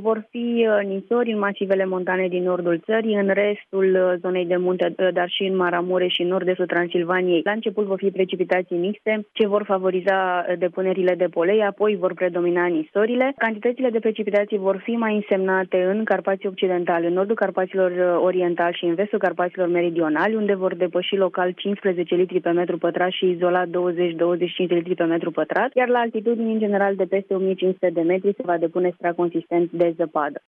vor fi nisori în masivele montane din nordul țării, în restul zonei de munte, dar și în Maramureș și în nord-estul Transilvaniei. La început vor fi precipitații mixte, ce vor favoriza depunerile de polei, apoi vor predomina nisorile. Cantitățile de precipitații vor fi mai însemnate în Carpații Occidentali, în nordul Carpaților Orientali și în vestul Carpaților Meridionali, unde vor depăși local 15 litri pe metru pătrat și izolat 20-25 de litri pe metru pătrat, iar la altitudini, în general, de peste 1500 de metri se va depune strat consistent de zăpadă.